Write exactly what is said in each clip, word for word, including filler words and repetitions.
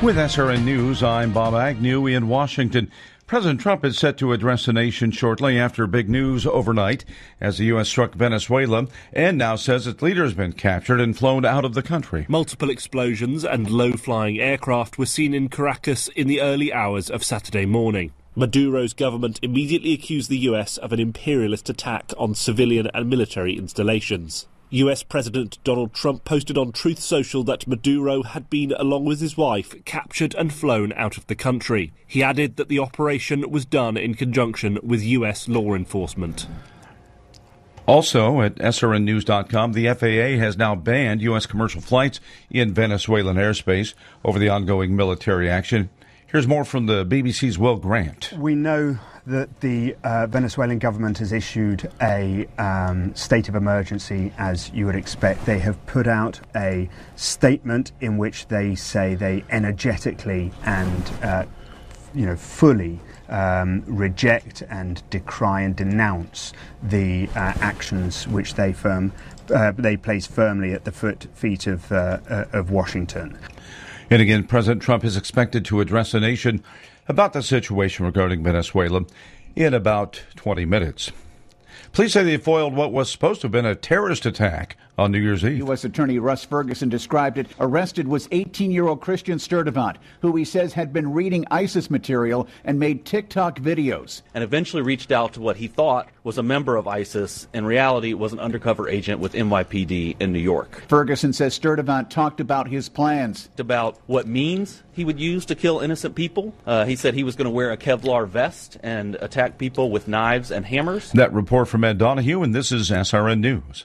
With S R N News, I'm Bob Agnew in Washington. President Trump is set to address the nation shortly after big news overnight as the U S struck Venezuela and now says its leader has been captured and flown out of the country. Multiple explosions and low-flying aircraft were seen in Caracas in the early hours of Saturday morning. Maduro's government immediately accused the U S of an imperialist attack on civilian and military installations. U S President Donald Trump posted on Truth Social that Maduro had been, along with his wife, captured and flown out of the country. He added that the operation was done in conjunction with U S law enforcement. Also, at S R N news dot com, the F A A has now banned U S commercial flights in Venezuelan airspace over the ongoing military action. Here's more from the B B C's Will Grant. We know that the uh, Venezuelan government has issued a um, state of emergency, as you would expect. They have put out a statement in which they say they energetically and uh, you know, fully um, reject and decry and denounce the uh, actions which they firm uh, they place firmly at the foot, feet of uh, uh, of Washington. And again, President Trump is expected to address the nation about the situation regarding Venezuela in about twenty minutes. Police say they foiled what was supposed to have been a terrorist attack on New Year's Eve. U S Attorney Russ Ferguson described it. Arrested was eighteen-year-old Christian Sturdivant, who he says had been reading ISIS material and made TikTok videos. And eventually reached out to what he thought was a member of ISIS. In reality, was an undercover agent with N Y P D in New York. Ferguson says Sturdivant talked about his plans. About what means he would use to kill innocent people. Uh, he said he was going to wear a Kevlar vest and attack people with knives and hammers. That report from Ed Donahue, and this is S R N News.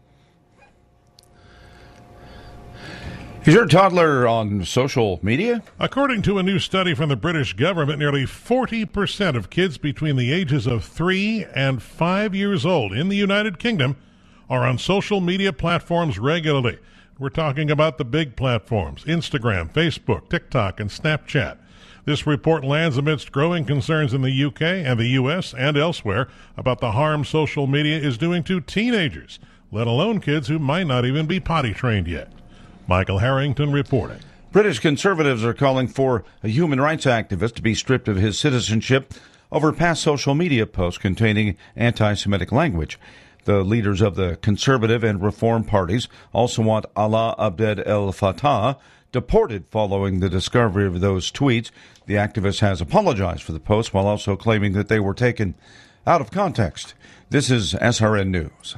Is your toddler on social media? According to a new study from the British government, nearly forty percent of kids between the ages of three and five years old in the United Kingdom are on social media platforms regularly. We're talking about the big platforms, Instagram, Facebook, TikTok, and Snapchat. This report lands amidst growing concerns in the U K and the U S and elsewhere about the harm social media is doing to teenagers, let alone kids who might not even be potty trained yet. Michael Harrington reporting. British Conservatives are calling for a human rights activist to be stripped of his citizenship over past social media posts containing anti-Semitic language. The leaders of the Conservative and Reform parties also want Alaa Abdel El Fattah deported following the discovery of those tweets. The activist has apologized for the posts while also claiming that they were taken out of context. This is S R N News.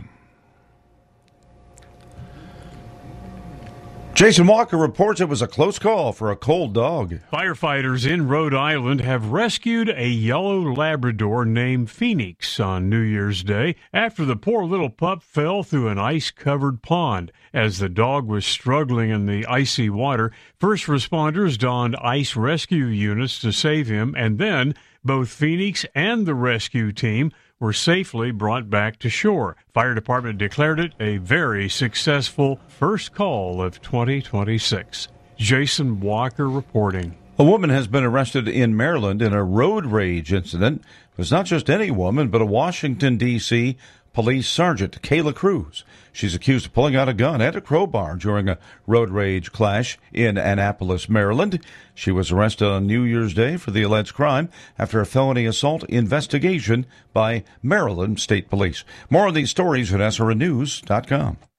Jason Walker reports it was a close call for a cold dog. Firefighters in Rhode Island have rescued a yellow Labrador named Phoenix on New Year's Day after the poor little pup fell through an ice-covered pond. As the dog was struggling in the icy water, first responders donned ice rescue units to save him, and then both Phoenix and the rescue team were safely brought back to shore. Fire department declared it a very successful first call of twenty twenty-six. Jason Walker reporting. A woman has been arrested in Maryland in a road rage incident. It was not just any woman, but a Washington, D C police sergeant, Kayla Cruz. She's accused of pulling out a gun and a crowbar during a road rage clash in Annapolis, Maryland. She was arrested on New Year's Day for the alleged crime after a felony assault investigation by Maryland State Police. More on these stories at S R N news dot com.